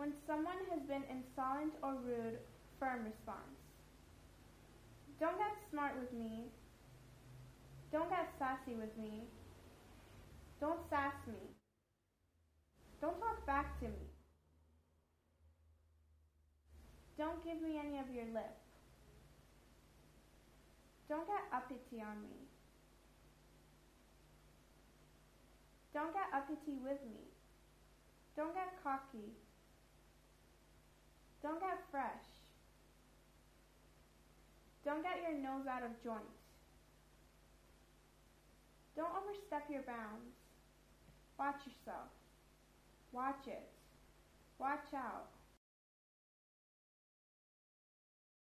When someone has been insolent or rude, firm response. Don't get smart with me. Don't get sassy with me. Don't sass me. Don't talk back to me. Don't give me any of your lip. Don't get uppity on me. Don't get uppity with me. Don't get cocky. Don't get fresh. Don't get your nose out of joint. Don't overstep your bounds. Watch yourself. Watch it. Watch out.